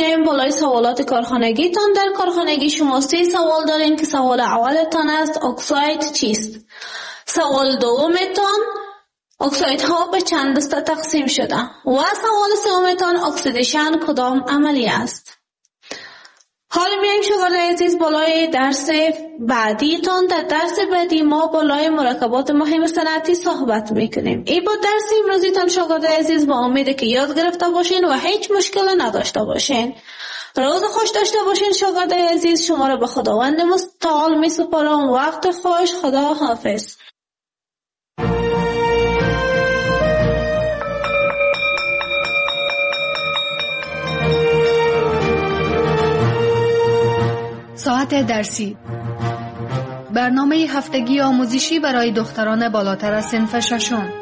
میایم بالای سوالات کارخانگیتان. در کارخانگی شما 3 سوال دارین که سوال اولتان است اکساید چیست؟ سوال دومتان اکساید ها به چند دسته تقسیم شده و سوال سومتان اکسیدیشن کدام عملی است؟ حال میایم شاگرد عزیز بالای درس بعدیتان. در درس بعدی ما بالای مرکبات مهم صنعتی صحبت میکنیم. این با درس امروزیتان شاگرد عزیز با امید که یاد گرفته باشین و هیچ مشکل نداشته باشین. روز خوش داشته باشین شاگرد عزیز. شما را به خداوند متعال می سپارم. وقت خوش. خدا حافظ. ساعت درسی، برنامه هفتگی آموزشی برای دختران بالاتر از صنف ششم.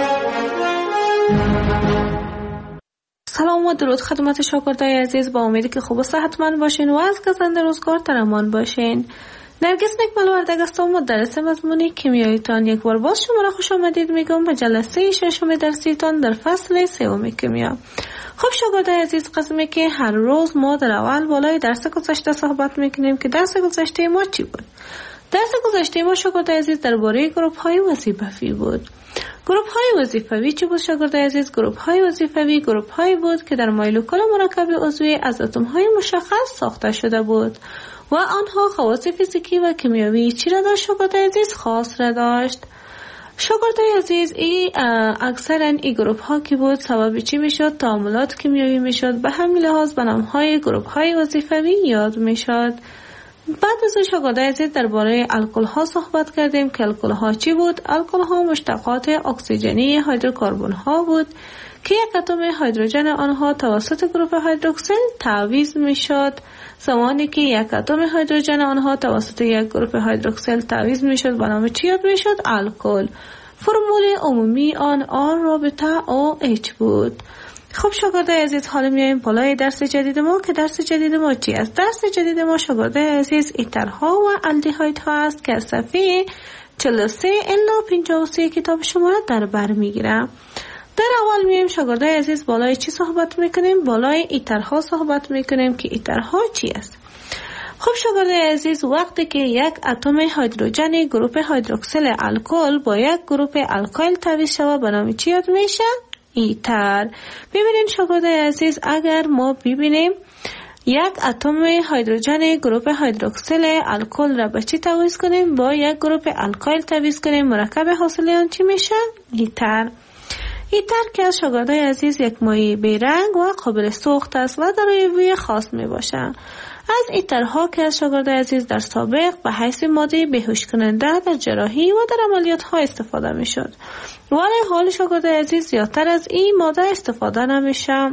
سلام و درود خدمت شاگردای عزیز. با امیدی که خوب و صحتمند باشین و از گزند روزگار در امان باشین. نرگس نکمل وردگ هستم، مدرس مضمون کیمیاییتان. یک بار باز شما را خوش آمدید میگم به جلسه ششم درسیتان در فصل 3 کیمیا. خب شاگردای عزیز، قسمی که هر روز ما در اول بالای درس گذشته صحبت میکنیم که درس گذشته ما چی بود؟ درس گذشته ما شاگردای عزیز درباره گروپ های وظیفوی بود. گروپ های وظیفوی چی بود شاگردای عزیز؟ گروپ های وظیفوی گروپ هایی بود که در مولکول مرکب عضوی از اتم های مشخص ساخته شده بود و آنها خواص فیزیکی و کیمیایی چی را داشت شاگردای عزیز؟ خاص را داشت. شاگردای عزیز، اکثرا این گروپ ها که بود سبب چی میشد؟ تعاملات کیمیایی میشد. به همین لحاظ به نام های گروپ های وظیفوی یاد میشد. بعد از شاگردای عزیز درباره الکل ها صحبت کردیم که الکل ها چی بود؟ الکل ها مشتقات اکسیژنی هیدروکربن ها بود که یک اتم هیدروژن آنها توسط گروپ هیدروکسیل تعویض میشد. زمانی که یک اتم هیدروژن آنها توسط یک گروپ هیدروکسیل تعویض میشد به نام چی یاد میشد؟ الکل. فرمول عمومی آن آر رابطه OH بود. خب شاگردای عزیز، حالا میایم بالای درس جدید ما که درس جدید ما چی است؟ درس جدید ما شاگردای عزیز ایترها و الدیهایدها است که از صفحه 43 الی 53 کتاب شما در بر میگیرم. در اول میایم شاگردای عزیز بالای چی صحبت میکنیم؟ بالای ایترها صحبت میکنیم که ایترها چی است؟ خب شاگردای عزیز، وقتی که یک اتم هیدروژن گروپ هیدروکسیل الکل با یک گروپ الکایل تعویض شود به نام چی یاد میشه؟ ایتر. ببینید شاگردای عزیز، اگر ما ببینیم یک اتم هیدروژن گروپ هیدروکسیل الکل را به چی تعویض کنیم؟ با یک گروپ الکایل تعویض کنیم، مرکب حاصل آن چی میشه؟ ایتر. ایتر که از شاگردای عزیز یک مایع بیرنگ و قابل سوخت است و دارای بوی خاص می باشه. از ایترها که از شاگردای عزیز در سابق به حیث ماده بیهوش کننده در جراحی و در عملیات ها استفاده می شد، ولی حال شاگردای عزیز زیادتر از این ماده استفاده نمیشه.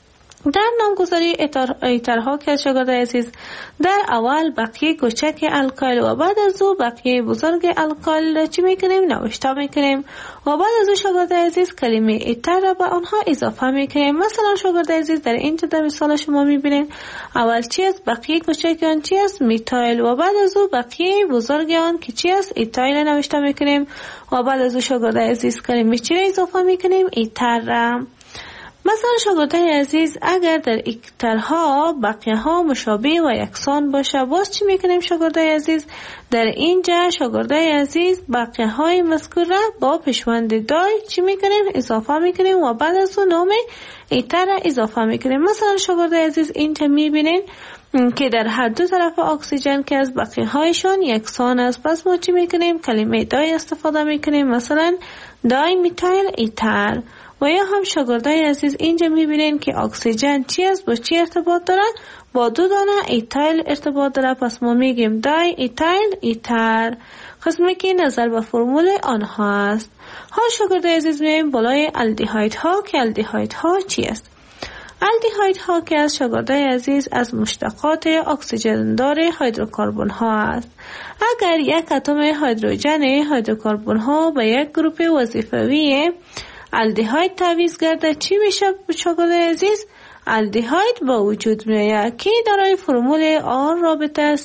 در نامگذاری ایترها که از شاگردای عزیز در اول بقیه کوچک الکایل و بعد از او بقیه بزرگ الکایل چی میکنیم؟ نوشته میکنیم و بعد از او شاگردای عزیز کلمه ایتر را به آنها اضافه میکنیم. مثلا شاگردای عزیز در اینجا در مثال شما میبینید اول چی است؟ بقیه کوچک آن چی است؟ میتایل و بعد از او بقیه بزرگ آن که چی است؟ ایتایل نوشته میکنیم و بعد از او شاگردای عزیز کلمه چی را اضافه میکنیم؟ ایتر را. مثلا شاگردای عزیز اگر در ایترها بقیه ها مشابه و یکسان باشه باز چی میکنیم شاگردای عزیز؟ در اینجا شاگردای عزیز بقیه های مذکور را با پیشوند دای چی میکنیم؟ اضافه میکنیم و بعد از اون نام ایتر را اضافه میکنیم. مثلا شاگردای عزیز اینجا میبینین که در هر دو طرف اکسیژن که از بقیه هایشان یکسان است، پس ما چی میکنیم؟ کلمه دای استفاده میکنیم، مثلا دای میتایل ایتر. و یا هم شاگردای عزیز اینجا میبینین که اکسیژن چی است؟ با چی ارتباط داره؟ با 2 دانه ایتایل ارتباط داره، پس ما میگیم دای ایتایل ایتر. قسمی که نظر به فرمول آنها است. حال شاگردای عزیز میایم بالای الدیهایدها که الدیهایدها چی است؟ الدیهایدها که از شاگردای عزیز از مشتقات اکسیژن دار هیدروکربن ها است. اگر یک اتم هیدروژن هیدروکربن ها به یک گروپ وظیفوی الدیهاید تعویض گرده چی میشه شاگردای عزیز؟ الدیهاید با وجود میآید که دارای فرمول آر رابطه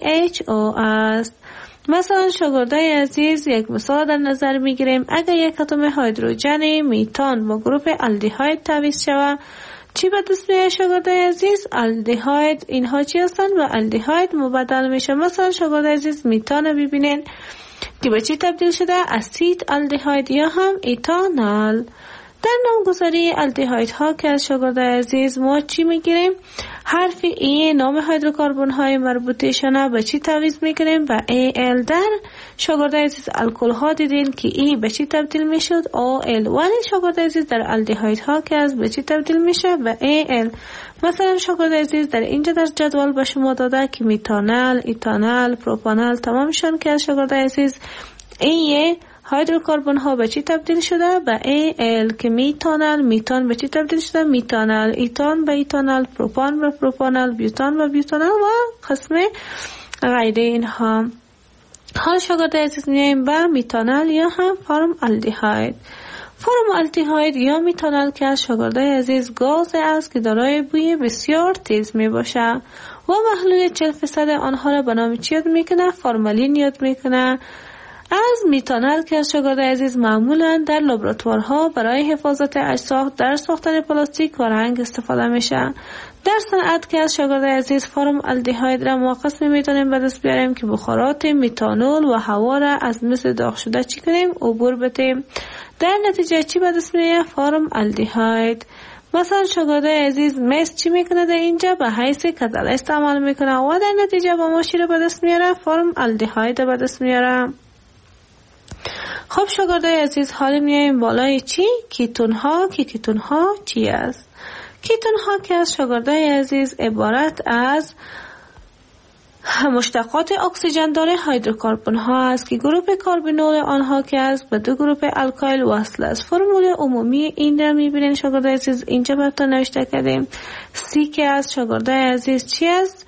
CHO است. مثلا شاگردای عزیز یک مثال در نظر میگیریم. اگر یک اتم هیدروژن میتان با گروپ الدیهاید تعویض شود چی به دست میاد شاگردای عزیز؟ الدهاید. اینها چی هستند؟ و الدهاید مبدل میشه. مثلا شاگردای عزیز میتان ببینین که به چی تبدیل شده؟ اسید الدهاید یا هم ایتانال. در نامگذاری الدهاید ها که از شاگردای عزیز ما چی میگیریم؟ حرف ای نام هیدروکاربن های مربوطه‌شان به چی تعویض میکنیم؟ به ال. در شاگردای عزیز الکل ها دیدین که ای به چی تبدیل میشد؟ ال. ولی شاگردای عزیز در الدهاید ها که از به چی تبدیل میشه؟ به ال. مثلا شاگردای عزیز در اینجا در جدول به شما داده که میتانل، ایتانل، پروپانل تمامشان که از شاگردای عزیز ای هیدروکاربن ها به چی تبدیل شده؟ به ال. که میتانل، میتان به چی تبدیل شده؟ میتانل، ایتان به ایتانل، پروپان به پروپانل، بیوتان به بیوتانل و قسم غیره اینها. حال شاگردای عزیز میایم به میتانل یا هم فرم الدهاید. فرم الدهاید یا میتانل که از شاگردای عزیز گاز است که دارای بوی بسیار تیز می باشه و محلول 40% آنها را به نام چی یاد میکنه؟ فورمالین یاد میکنه. از میتانل که از شاگردای عزیز معمولا در لابراتوارها برای حفاظت اجزا در ساختن پلاستیک و رنگ استفاده میشه. در صنعت که از شاگردای عزیز فرم الدهاید را ما قسمی میتونیم به دست بیاریم که بخارات میتانول و هوا را از مثل داغ شده چی کنیم؟ عبور بدیم. در نتیجه چی به دست میاره؟ فرم الدهاید. مثلا شاگردای عزیز مس چی میکنه؟ در اینجا به حیث کتله استعمال میکنه و در نتیجه با ما چی را به دست میاره؟ فرم الدهاید به دست میاره. خب شاگردای عزیز حالا میایم بالای چی؟ کیتون ها. که کیتون ها چی است؟ کیتون ها که از شاگردای عزیز عبارت از مشتقات اکسیژن داره هیدروکاربن ها است که گروه کاربینول آنها که از به دو گروه الکایل وصل است. فرمول عمومی این را میبینین شاگردای عزیز اینجا براتون نوشته کردیم. سی که از شاگردای عزیز چی است؟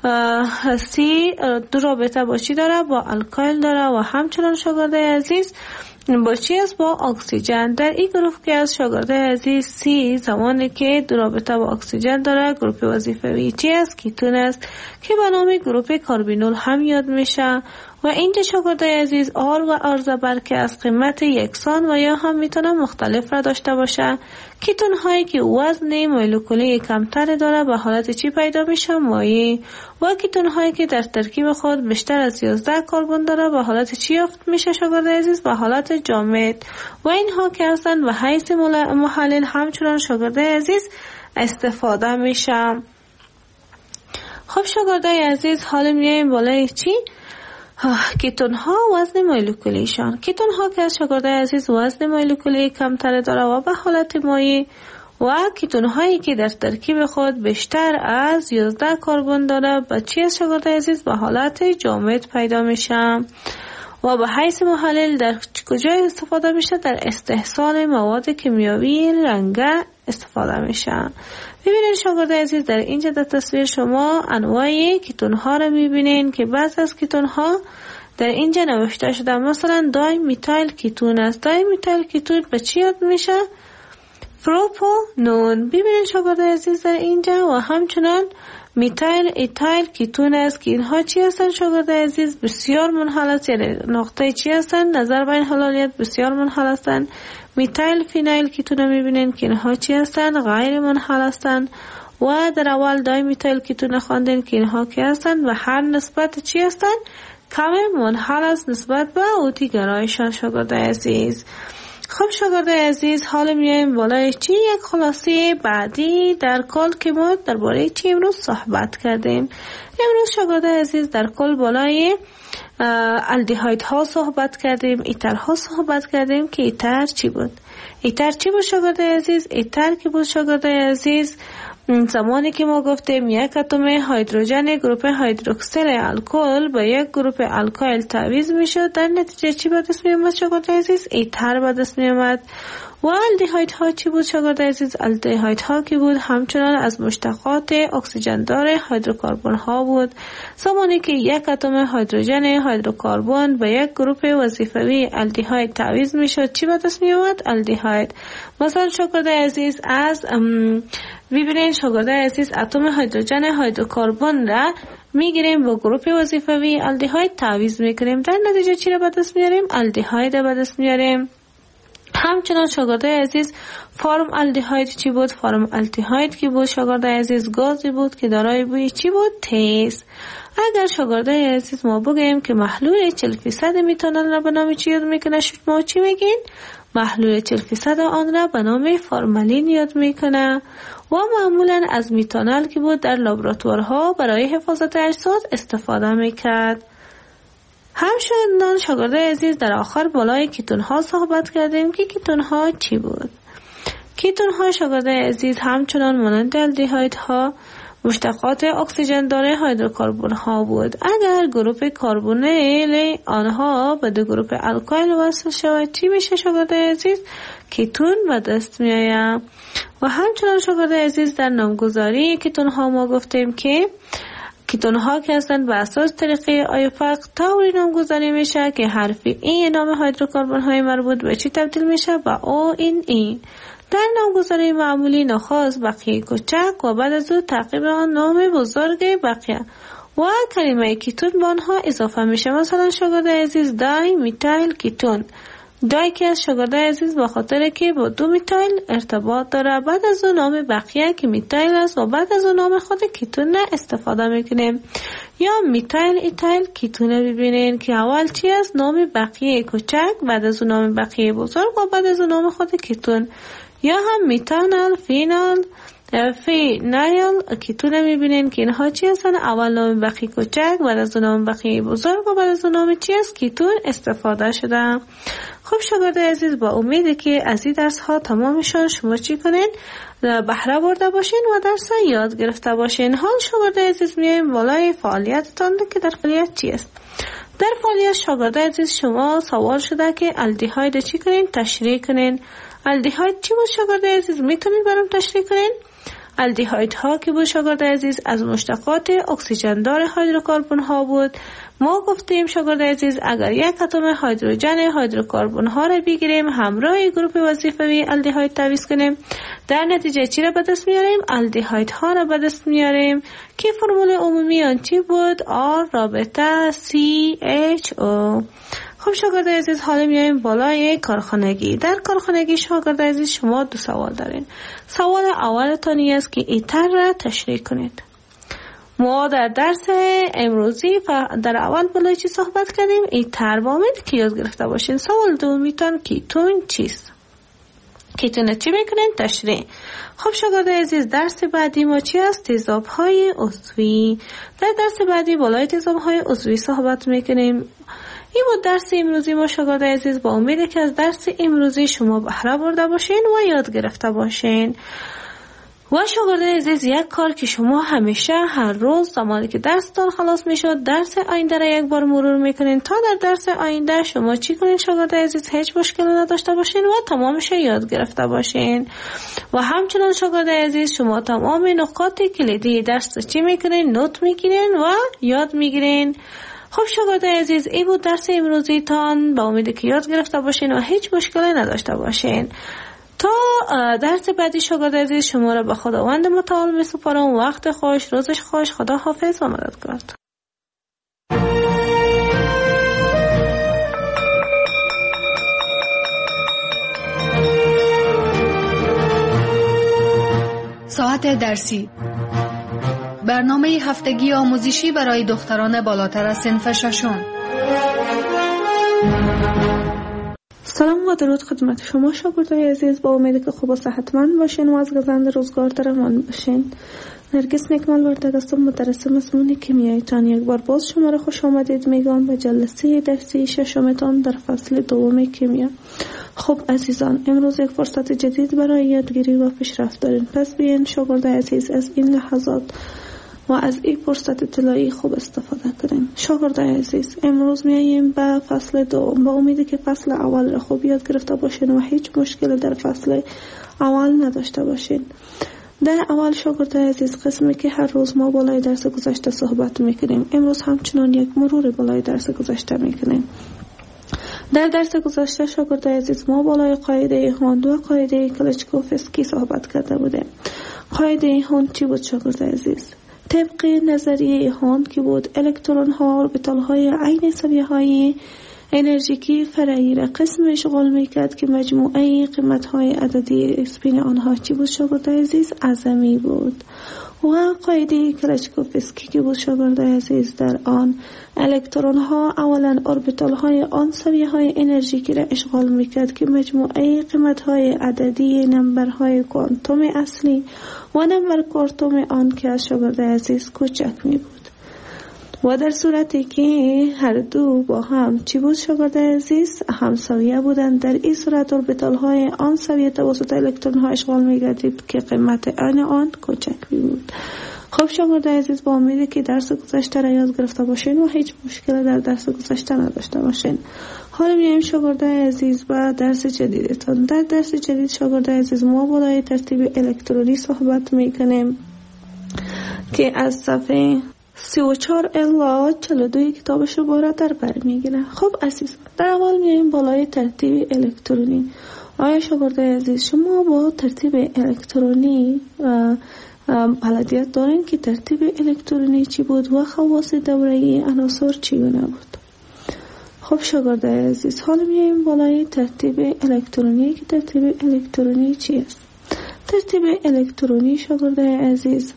سی دو رابطه با چی داره؟ با الکایل داره و همچنان شاگردای عزیز با چی است؟ با اکسیژن. در این گروه که از شاگردای عزیز سی زمانی که دو رابطه با اکسیژن داره گروه وظیفه‌ای چی است؟ کیتون است که به نام گروه کاربینول هم یاد میشه. و اینجا شاگردای عزیز آر و آر زبر که از قیمت یکسان و یا هم میتونه مختلف را داشته باشه. کیتون هایی که وزن مولکولی کمتر داره به حالت چی پیدا میشه؟ مایع. و کیتون هایی که در ترکیب خود بیشتر از 11 کربن داره به حالت چی یافت میشه شاگردای عزیز؟ به حالت جامد. و اینها که هستن و حیث محلل همچنان شاگردای عزیز استفاده میشه. خب شاگردای عزیز حالا میایم بالای چی؟ کیتون ها وزن مولکولیشان. کیتون ها که از شاگردای عزیز وزن مولکولی کمتر داره و به حالت مایع و کیتون هایی که در ترکیب خود بیشتر از 11 کربن داره به چی از شاگردای عزیز؟ به حالت جامد پیدا میشه. و به حیث محلل در کجا استفاده میشه؟ در استحصال مواد کیمیاوی رنگه استفاده میشه. ببینید شاگردای عزیز در اینجا در تصویر شما انواع کیتون ها رو میبینین که بعضی از کیتون ها در اینجا نوشته شده. مثلا دای میتایل کیتون است. دای میتایل کیتون به چی یاد میشه؟ پروپانون. ببینید شاگردای عزیز در اینجا و همچنان میتایل ایتایل کیتون است که اینها چی هستن شاگردای عزیز؟ بسیار منحل است. یعنی نقطه چی هستن؟ نظر بین حلالیت بسیار منحل هستن. میتایل فینایل کیتون رو میبینین که اینها چی هستن؟ غیر منحل هستن. و در اول دای میتایل کیتون خواندین که اینها کی هستن و هر نسبت چی هستن؟ کم منحل است نسبت به اوتی گرایشان شاگردای عزیز. خب شاگردای عزیز حالا میایم بالای چی؟ یک خلاصه بعدی در کل که ما درباره چی امروز صحبت کردیم. امروز شاگردای عزیز در کل بالای الدهاید ها صحبت کردیم، ایتر ها صحبت کردیم که ایتر چی بود؟ ایتر چی بود شاگردای عزیز؟ ایتر که بود شاگردای عزیز زمانی که ما گفتیم یک اتم هیدروژن گروپ هیدروکسیل الکل با یک گروپ الکایل تعویض میشد در نتیجه چی به دست می اومد شاگردای عزیز؟ ایتر به دست می اومد. و الدهاید ها چی بود شاگردای عزیز؟ الدهاید ها کی بود؟ همچنان از مشتقات اکسیژن دار هیدروکاربن ها بود. زمانی که یک اتم هیدروژن هیدروکاربن با یک گروپ وظیفه‌ای الدهاید تعویض میشد چی به دست می اومد؟ الدهاید. مثلا شاگردای عزیز از ببینید شاگردای عزیز اتم هیدروژن هیدروکاربن را میگیریم با گروپ وظیفه‌ای الدهاید تعویض میکنیم در نتیجه چی را به دست میاریم؟ الدهاید به دست میاریم. همچنان شاگرده عزیز فارم الدهاید چی بود؟ فارم الدهاید که بود شاگرده عزیز گازی بود که دارای بوی چی بود؟ تیز. اگر شاگرده عزیز ما بگیم که محلول 40% میتانل را به نام چی یاد میکنه، شما چی میگین؟ محلول 40% آن را به نام فورمالین یاد میکنه و معمولا از میتانل که بود در لابراتوارها برای حفاظت اجساد استفاده میکرد. همچنان شاگرده عزیز در آخر بالای کیتون ها صحبت کردیم که کیتون ها چی بود؟ کیتون ها شاگرده عزیز همچنان مانند الدهاید ها مشتقات اکسیژن داره هیدروکربن ها بود. اگر گروپ کربونیل آنها به دو گروپ الکایل وصل شود چی میشه شاگرده عزیز؟ کیتون به دست می آید. و همچنان شاگرده عزیز در نامگذاری کیتون ها ما گفتیم که کیتون ها که هستند به اساس طریقه آیوپاک طوری نامگذاری میشه که حرف ای نام هیدروکربن های مربوط به چی تبدیل میشه؟ به او این ای. در نامگذاری معمولی نخست بقیه کوچک و بعد از او تعقیب آن نام بزرگ بقیه و کلمه کیتون به آنها اضافه میشه. مثلا شاگرده عزیز دای میتایل کیتون، دای که از شاگرده عزیز به خاطر که با دو میتایل ارتباط داره، بعد از اون نام بقیه که میتایل است و بعد از اون نام خود کیتون استفاده میکنیم. یا میتایل ایتایل کیتون ببینین که اول چی است؟ نام بقیه کوچک، بعد از اون نام بقیه بزرگ و بعد از اون نام خود کیتون. یا هم میتانل فینایل کیتون میبینین که اینها چی هستن؟ اول نام بقیه کوچک، بعد از نام بقیه بزرگ و بعد از نام چی است؟ کیتون استفاده شده. خب شاگرده عزیز با امیده که از این درس ها تمامشان شما چی کنین؟ بهره برده باشین و درس یاد گرفته باشین. حال شاگرده عزیز میایم بالای فعالیتتان که در فعالیت چی است؟ در فعالیت شاگرده عزیز شما سوال شده که الدهاید چی کنین؟ تشریح کنین. الدهاید چی بود شاگرده عزیز؟ میتونید برام تشریح کنین؟ الدهاید ها که بود شاگرده عزیز از مشتقات اکسیژن دار هیدروکربن ها بود. ما گفتیم شاگرده عزیز اگر یک اتم هیدروژن هیدروکربن ها را بگیریم همراه گروپ وظیفوی الدهاید تعویض کنیم، در نتیجه چی را به دست میاریم؟ الدهاید ها را به دست میاریم که فرمول عمومی آن چی بود؟ R رابطه CHO. خب شاگرده عزیز حالا میایم بالای کارخانگی. در کارخانگی شاگرده عزیز شما دو سوال دارین. سوال اولتانی است که ایتر را تشریح کنید. ما در درس امروزی در اول بالای چی صحبت کردیم؟ ایتر با امید که یاد گرفته باشین. سوال دومیتان کیتون چیست؟ کیتون چی میکنین؟ تشریح. خب شاگرده عزیز درس بعدی ما چی است؟ تیزاب های عضوی. در درس بعدی بالای تیزاب های عضوی صحبت میکنیم. این بود درس امروزی ما شاگرده عزیز. با امید که از درس امروزی شما بهره برده باشین و یاد گرفته باشین. و شاگرده عزیز یک کار که شما همیشه هر روز زمانی که درستان خلاص میشد درس آینده را یک بار مرور میکنین تا در درس آینده شما چی کنین شاگرده عزیز؟ هیچ مشکلی نداشته باشین و تمامش یاد گرفته باشین. و همچنان شاگرده عزیز شما تمام نکات کلیدی درس چی میکنین؟ نوت میگیرین و یاد میگیرین. خب شاگرده عزیز این بود درس امروزی تان. با امید که یاد گرفته باشین و هیچ مشکلی نداشته باشین. تا درس بعدی شاگرده عزیز شما را به خداوند متعال می سپارم. وقت خوش، روزش خوش، خدا حافظ و مددگار. ساعت درسی، برنامه هفتگی آموزشی برای دختران بالاتر از صنف ششم. سلام و درود خدمت شما شاگردای عزیز. با امید که خوب و صحتمند باشین و از گزند روزگار در امان باشین. نرگس نکمل وردگ هستم، مدرس مضمون کیمیایتان. یک بار باز شما را خوش آمدید میگم به جلسه درسی ششمتان در فصل دوم کیمیا. خب عزیزان، امروز یک فرصت جدید برای یادگیری و پیشرفت دارین. پس بیاین شاگردای عزیز از این لحظات و از این فرصت طلایی خوب استفاده کنیم. شاگردای عزیز امروز میاییم به فصل دوم. با امیدی که فصل اول را خوب یاد گرفته باشین و هیچ مشکل در فصل اول نداشته باشین. در اول شاگردای عزیز قسمی که هر روز ما بالای درس گذشته صحبت میکنیم، امروز همچنان یک مرور بالای درس گذشته میکنیم. در درس گذشته شاگردای عزیز ما بالای قاعده هوند و قاعده کلچکوفسکی صحبت کرده بودیم. قاعده هوند چی بود شاگردای عزیز؟ طبق نظریه هوند که بود الکترون ها اوربیتال های عین سویه های انرژیکی فرعی را قسم اشغال میکرد که مجموعه قیمت‌های عددی بین آنها چی بود شاگرد عزیز؟ عظمی بود. و قاعده کلاشکوفسکی که بود شاگرد عزیز در آن الکترون ها اولا اوربیتال های آن سویه های انرژیکی را اشغال میکرد که مجموعه قیمت های عددی نمبرهای کوانتوم اصلی و نمبر کوانتوم آن که از شاگرد عزیز کوچک می بود. و در صورتی که هر دو با هم چی بود شاگرد عزیز؟ همسایه بودند، در این صورت اوربیتال های آن سویه توسط الکترون ها اشغال می گردید که قیمت آن کوچک می بود. خب شاگرد عزیز، با امیدی که درس گذشته را یاد گرفته باشین و هیچ مشکل در درس گذشته نداشته باشین. حالا میایم شاگرد عزیز با درس جدیدتان. در درس جدید شاگرد عزیز ما بالای ترتیب الکترونی صحبت میکنیم که از صفحه 34 الی 42 کتابش رو در بر میگیره. خب عزیز، در اول میایم بالای ترتیب الکترونی. آیا شاگرد عزیز شما با ترتیب الکترونی بلدیت دارین که ترتیب الکترونی چی بود و خواص دوره‌ای عناصر چگونه بود؟ خب شاگرد عزیز، حالا میایم بالای ترتیب الکترونی که ترتیب الکترونی چی است؟ ترتیب الکترونی شاگرد عزیز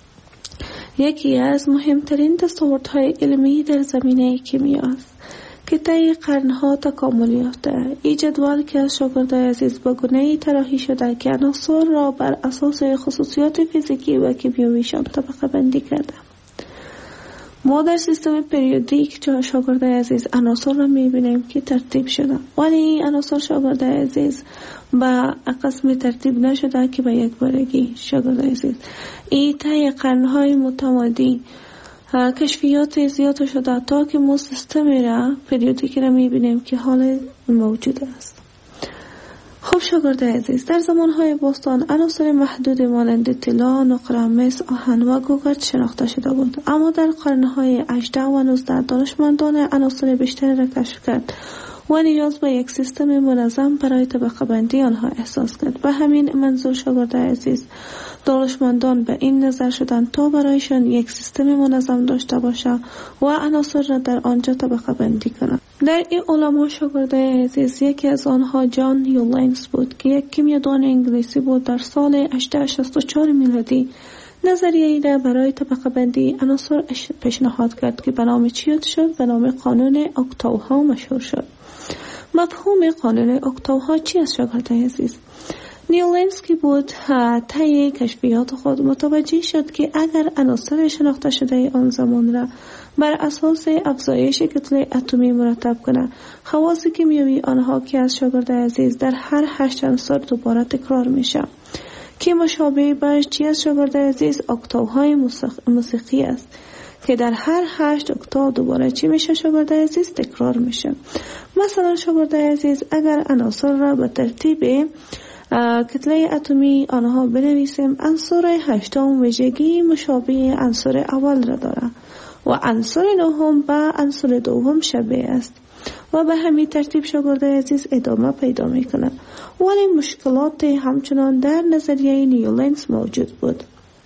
یکی از مهمترین دستاوردهای علمی در زمینه کیمیا است که طی قرنها تکامل یافته. این جدول که از شاگرد عزیز با گونه‌ای طراحی شده که عناصر را بر اساس خصوصیات فیزیکی و کیمیاییشان طبقه بندی کرده. ما در سیستم پریودیک جا شاگرد عزیز عناصر را میبینیم که ترتیب شده، ولی این عناصر شاگرد عزیز با قسم ترتیب نشده که به یک بارگی. شاگرد عزیز این طی قرنهای متمادی کشفیات زیاد شده تا که ما سیستم را پریودیک را میبینیم که حال موجود است. خب شاگرد عزیز، در زمانهای باستان عناصر محدود مانند طلا، نقره، مس، آهن و گوگرد شناخته شده بود، اما در قرنهای 18 و 19 دانشمندان عناصر بیشتری را کشف کرد و نیاز به یک سیستم منظم برای طبقه بندی آنها احساس کرد. به همین منظور شاگرد عزیز دانشمندان به این نظر شدند تا برایشان یک سیستم منظم داشته باشه و عناصر را در آنجا طبقه بندی کنند. در این علما شاگرد عزیز یکی از آنها جان یولینز بود که یک کیمیادان انگلیسی بود. در سال 1864 میلادی نظریه ای را برای طبقه بندی عناصر پیشنهاد کرد که به نام چی یاد شد؟ به نام قانون اکتاوها مشهور شد. مفهوم قانون اکتاوها چی است شاگرد عزیز؟ نیولنسکی بود طی کشفیات خود متوجه شد که اگر عناصر شناخته شده آن زمان را بر اساس افزایش کتله اتمی مرتب کنه، خواص کیمیایی آنها که از شاگرد عزیز در هر 8 عنصر دوباره تکرار میشه که مشابه باش چی از شاگرد عزیز؟ اکتاوهای موسیقی است که در هر 8 اکتاو دوباره چی میشه شاگرد عزیز؟ تکرار میشه. مثلا شاگرد عزیز اگر عناصر را به ترتیب کتله اتمی آنها بنویسیم، عنصر 8 ویژگی مشابه عنصر اول را داره و عنصر 9 به عنصر دوم شبیه است و به همین ترتیب شاگرد عزیز ادامه پیدا میکنه. ولی مشکلات همچنان در نظریه نیولنز موجود بود.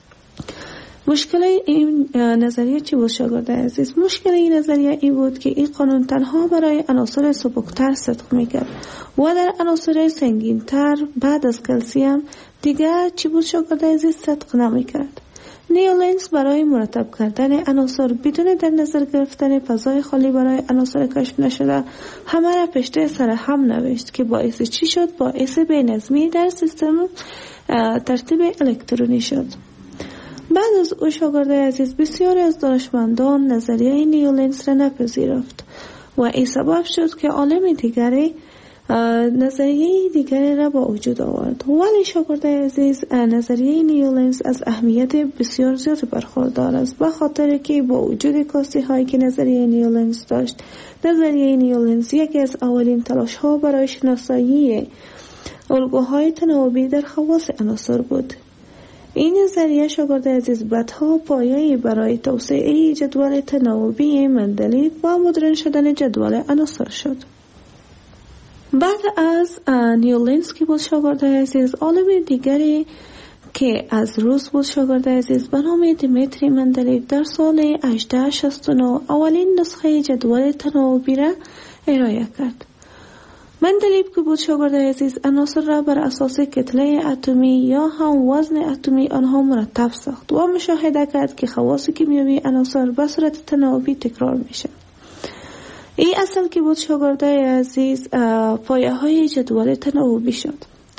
مشکل این نظریه چی بود شاگرد عزیز؟ مشکل این نظریه این بود که این قانون تنها برای عناصر سبکتر صدق میکرد و در عناصر سنگینتر بعد از کلسیم دیگر چی بود شاگرد عزیز؟ صدق نمیکرد. نیولنز برای مرتب کردن عناصر بدون در نظر گرفتن فضای خالی برای عناصر کشف نشده همه را پشت سر هم نوشت که باعث چی شد؟ باعث بی‌نظمی در سیستم ترتیب الکترونی شد. بعد از او شاگرد عزیز بسیاری از دانشمندان نظریه نیولنز را نپذیرفت و این سبب شد که عالم دیگری نظریه دیگری را با وجود آورد. ولی شاگرد عزیز نظریه نیولنز از اهمیت بسیار زیادی برخوردار است، به خاطر که با وجود کاستی هایی که نظریه نیولنز داشت، نظریه نیولنز یکی از اولین تلاش ها برای شناسایی الگوهای تناوبی در خواص عناصر بود. این نظریه شاگرد عزیز بعدها پایه‌ای برای توسعه جدول تناوبی مندلیف و مدرن شدن جدول عناصر شد. بعد از نیولنز که بود شاگرد عزیز عالم دیگری که از روس بود شاگرد عزیز به نام دیمیتری مندلیف در سال 1869 اولین نسخه جدول تناوبی را ارائه کرد. مندلیف که بود شاگرد عزیز عناصر را بر اساس کتله اتمی یا هم وزن اتمی آنها مرتب ساخت و مشاهده کرد که خواص کیمیایی عناصر به صورت تناوبی تکرار میشه. این اصل که بود شاگرد عزیز پایه های جدول تناوبی شد.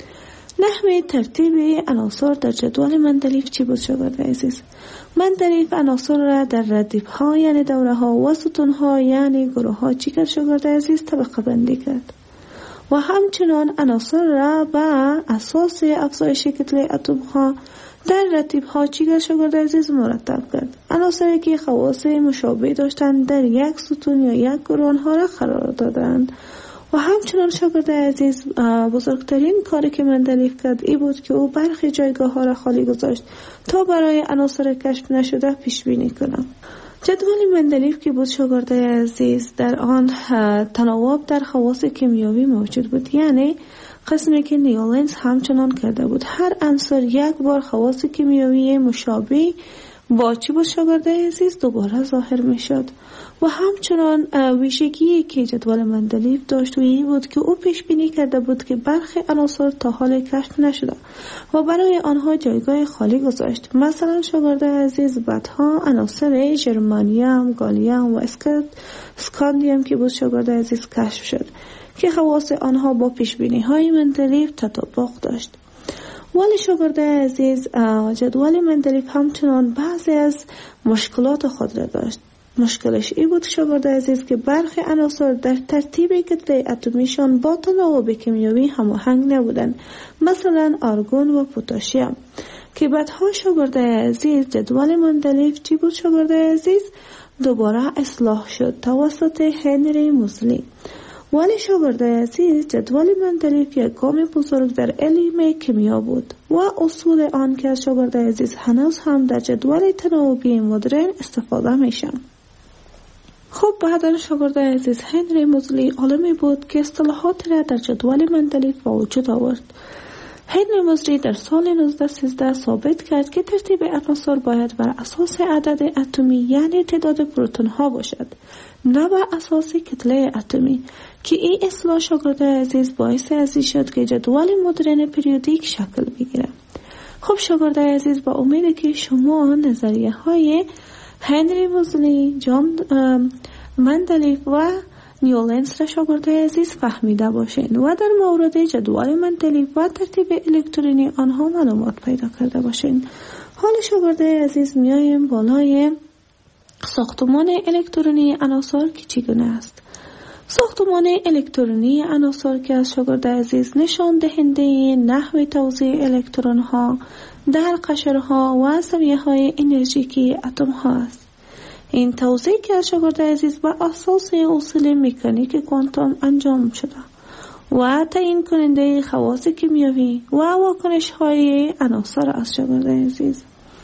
نحوه ترتیب عناصر در جدول مندلیف چی بود شاگرد عزیز؟ مندلیف عناصر را در ردیف ها یعنی دوره ها و ستون ها یعنی گروه ها چی کرد شاگرد عزیز؟ طبقه بندی کرد و همچنان عناصر را به اساس افزایش کتله اتم ها در رتیب ها چی کرد شاگرد عزیز؟ مرتب کرد. عناصری که خواص مشابه داشتند در یک ستون یا یک گروه ها را قرار دادند و همچنان شاگرد عزیز بزرگترین کاری که مندلیف کرد ای بود که او برخی جایگاه ها را خالی گذاشت تا برای عناصر کشف نشده پیش بینی کنند. جدول مندلیف که بود شاگرد عزیز در آن تناوب در خواص کیمیایی موجود بود، یعنی قسمی که نیولنز همچنان کرده بود. هر عنصر یک بار خواص کیمیایی مشابه با چی بود شاگرد عزیز؟ دوباره ظاهر می شد و همچنان ویژگی که جدول مندلیف داشت و این بود که او پیش بینی کرده بود که برخی عناصر تا حال کشف نشده و برای آنها جایگاه خالی گذاشت. مثلا شاگرد عزیز بعدها عناصر ژرمانیوم، گالیوم و اسکاندیوم که بود شاگرد عزیز کشف شد که خواص آنها با پیش بینی های مندلیف تطابق داشت. ولی شاگرد عزیز جدول مندلیف همچنان بعضی از مشکلات خود را داشت. مشکلش ای بود شاگرد عزیز که برخی عناصر در ترتیب کتله اتمیشان با تناوب کیمیایی هماهنگ نبودند، مثلا آرگون و پتاسیم که بعدها شاگرد عزیز جدول مندلیف چی بود شاگرد عزیز؟ دوباره اصلاح شد توسط هنری موزلی. ولی شاگرد عزیز جدول مندلیف یک گام بزرگ در علم کیمیا بود و اصول آن که از شاگرد عزیز هنوز هم در جدول تناوبی مدرن استفاده میشن. خب بعدا شاگرد عزیز هنری موزلی عالمی بود که اصطلاحات را در جدول مندلیف با وجود آورد. هنری موزلی در سال 1913 ثابت کرد که ترتیب عناصر باید بر اساس عدد اتمی یعنی تعداد پروتون ها باشد، نه بر اساس کتله اتمی، که این اصلاح شاگرد عزیز باعث ازی شد که جدول مدرن پریودیک شکل بگیره. خب شاگرد عزیز با امید که شما نظریه های هنری موزلی، جان مندلیف و نیولنز را شاگرد عزیز فهمیده باشین و در مورد جدول مندلیف و ترتیب الکترونی آنها معلومات پیدا کرده باشین. حال شاگرد عزیز میایم بالای ساختمان الکترونی عناصر که چگونه است. ساختمان الکترونی عناصر که از شاگرد عزیز نشان دهنده نحو توزیع الکترون ها در قشرها و سویه های انرژیکی اتم ها است. این توزیع که از شاگرد عزیز بر اساس اصول مکانیک کوانتوم انجام شده و تعیین کننده خواص کیمیایی و واکنش های عناصر از شاگرد عزیز.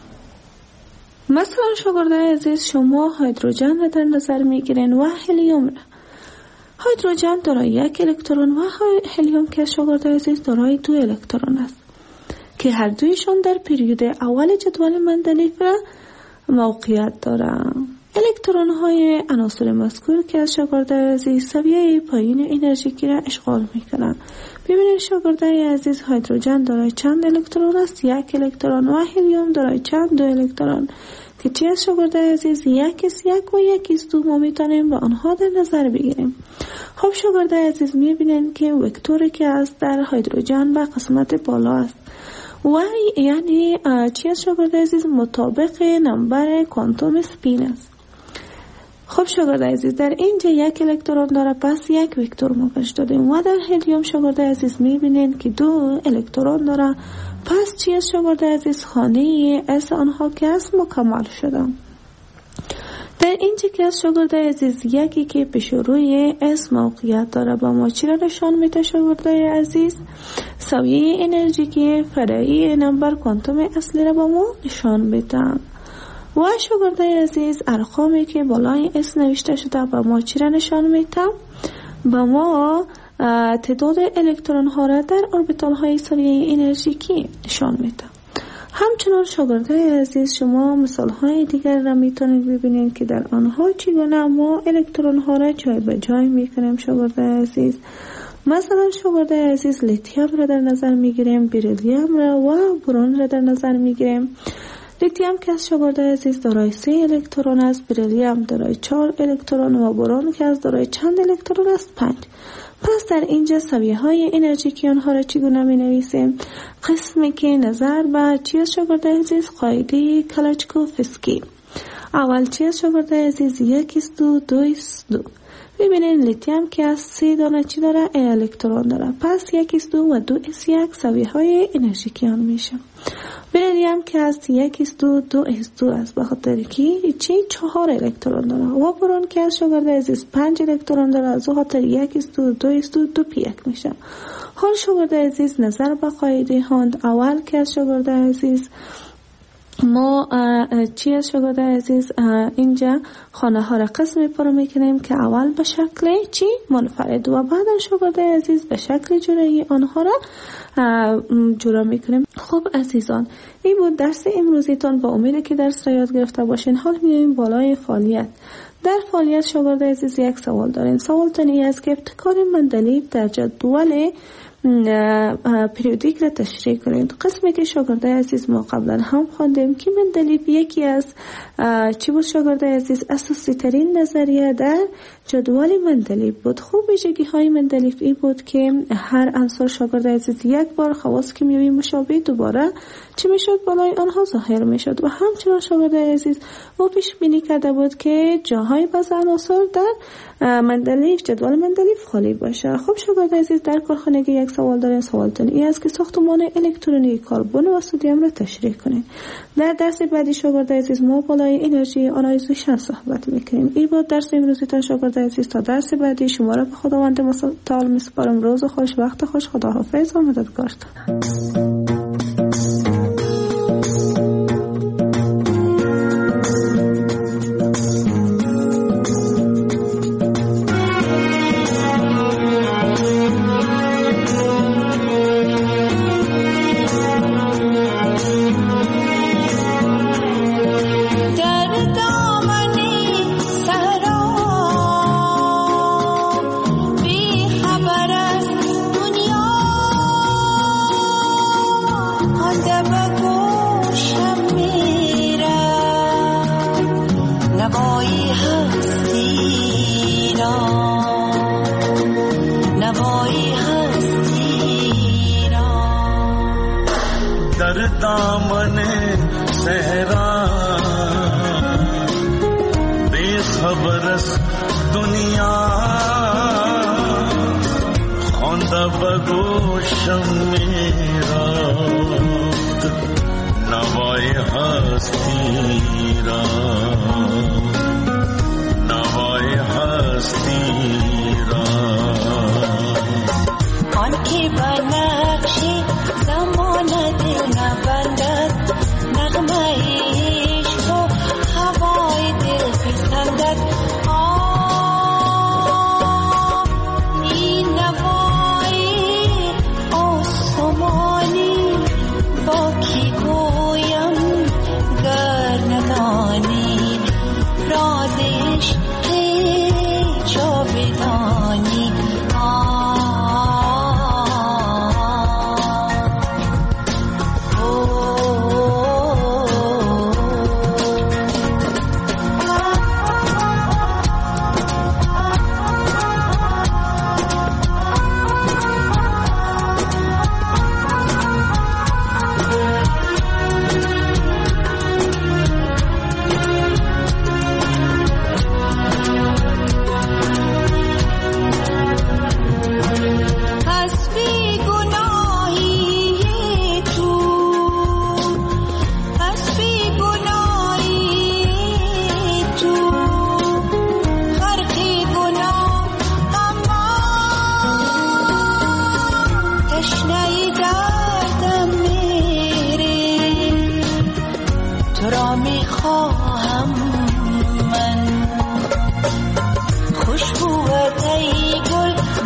مثلا شاگرد عزیز شما هیدروژن را در نظر میگیرین و هلیوم را. هیدروژن دارای یک الکترون و هلیوم که شاگرد عزیز دارای 2 الکترون است که هر دویشان در پریود اول جدول مندلیف را موقعیت دارند. الکترون های عناصر مذکور که از شاگرد عزیز سویه پایین انرژیکی را اشغال میکنند. ببینید شاگرد عزیز هیدروژن دارای چند الکترون است؟ 1 الکترون و هلیوم دارای چند؟ 2 الکترون که چی از شاگرد عزیز 1s1 و 1s2 ما میتونیم به آنها در نظر بگیریم. خب شاگرد عزیز میبینید که وکتوری که از در هیدروژن به قسمت بالا است و یعنی چی از شاگرد عزیز مطابق نمبر کوانتوم سپین است. خب شاگرد عزیز در اینجا 1 الکترون داره، پس 1 وکتور ما بهش دادیم و در هلیوم شاگرد عزیز میبینید که 2 الکترون داره، پس چی از شاگرد عزیز خانه اس آنها که از مکمل شده. در اینجا که از شاگرد عزیز یکی که پیش روی اس موقعیت داره با ما چی را نشان میده شاگرد عزیز؟ سویه انرژیکی فرعی نمبر کوانتوم اصلی را با ما نشان میده. و شاگرد عزیز ارقامی که بالای اس نوشته شده با ما چی را نشان میده؟ با ما تعداد الکترون ها را در اوربیتال های سویه انرژیکی نشان میده. همچنان شاگردای عزیز شما مثالهای دیگر را میتونید ببینید که در آنها چگونه ما الکترون ها را جای به جای میکنیم. شاگردای عزیز مثلا شاگردای عزیز لیتیوم را در نظر میگیریم، بریلیوم را و برون را در نظر میگیریم. لیتیوم که از شاگردای عزیز دارای 3 الکترون است، بریلیوم دارای 4 الکترون و برون که از دارای چند الکترون است؟ 5. پس در اینجا سویه های انرژیکی آنها را چگونه می نویسیم؟ قسمی که نظر به چی از شاگردای عزیز؟ قاعده کلاچکوفسکی. اول چی از شاگردای عزیز؟ 1:2:2. ببینید لیتیوم که از 3 دانه چی داره؟ الکترون داره، پس 1:2 و 2:1 سویه های انرژیکی آن میشه. بریلیوم که از 1:2:2 است، به خاطر که چی 4 الکترون داره و برون که از شاگردای عزیز 5 الکترون داره، از خاطر 1:2:2 میشه. حال شاگردای عزیز نظر به قاعده هاند اول که از شاگردای عزیز ما چی از شاگردای عزیز اینجا خانه ها را قسم پر میکنیم که اول به شکل چی منفرد و بعد شاگردای عزیز به شکل جورایی آنها را جورا میکنیم. خب عزیزان این بود درس امروزیتان، با امید که درس را یاد گرفته باشین. حال میایم بالای فعالیت. در فعالیت شاگردای عزیز یک سوال دارین. سوال تانی است که ابتکار مندلیف در جدول پریودیک را تشریح کنید. قسمی که شاگردای عزیز ما قبلا هم خواندیم که مندلیف یکی از چی بود شاگردای عزیز؟ اساسی ترین نظریه در جدول مندلیف بود. خوب ویژگی های مندلیف ای بود که هر عنصر شاگردای عزیز یک بار خواص کیمیایی مشابه دوباره چی میشد؟ بالای آنها ظاهر میشد. و همچنان شاگردای عزیز او پیش بینی کرده بود که جاهای بعض عناصر در مندلیف جدول مندلیف خالی باشه. خب شاگردای عزیز در کارخانگی یک سوال دارین. سوالتون این است که ساختمان الکترونی کربن و سدیم را تشریح کنید. در درس بعدی شاگردای عزیز ما بالای انرژی آیونیزیشن صحبت میکنیم. این بود درس امروزیتان شاگردای عزیز. تا درس بعدی شما را به خداوند متعال میسپارم. روز خوش، وقت خوش، خداحافظ و مددگارتان.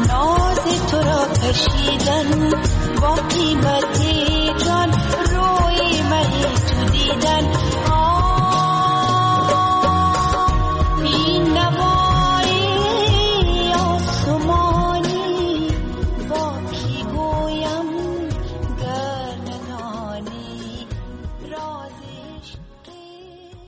کشیدن با قیمت جان روی خیمه تو دیدن